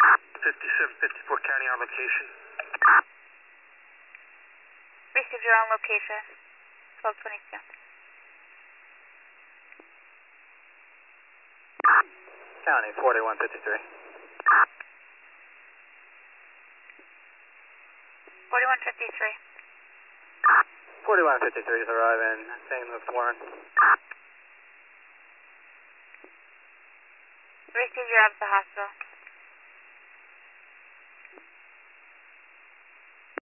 5754 County on location. Received your own location. 1222. County 4153. 4153. 4153 is arriving. St. Luke's Warren. Received your at the hospital.